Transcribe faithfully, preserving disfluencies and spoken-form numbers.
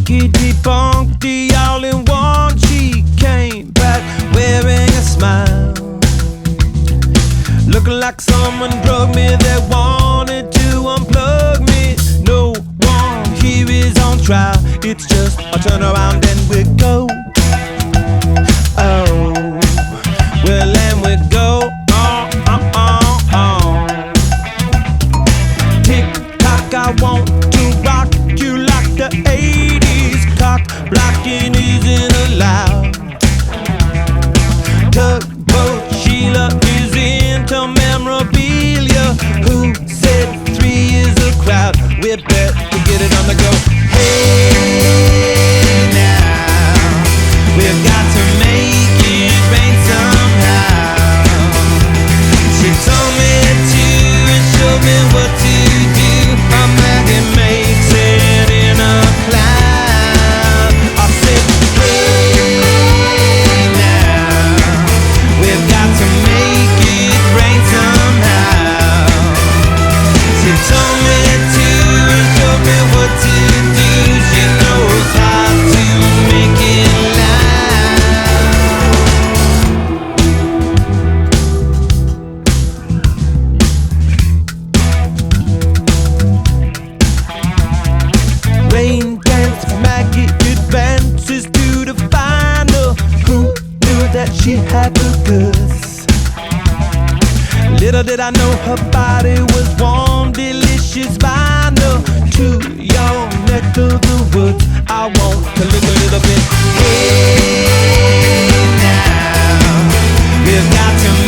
Honkity bonky all in one. She came back wearing a smile, looking like someone drugged me that wanted to unplug me. No one here is on trial, it's just a turn around and we go. Oh, well, and we go on, on, on, on. Tick tock, I want to rock you like the eighties. Cock blocking isn't allowed. Tugboat Sheila is into memorabilia. Who said three is a crowd? We bet to get it on the go. Hey now, we've got to make it rain somehow. She told me to and showed me what to do. A magnet makes it in a cloud. I said, hey now, we've got to make it rain somehow. She told me to and showed me what to do. She knows how to make it Rain dance, Maggie advances to the final. Who knew that she had the goods? Little did I know her body was warm, delicious vinyl. To your neck of the woods, I want to look a little bit. Hey now, we've got to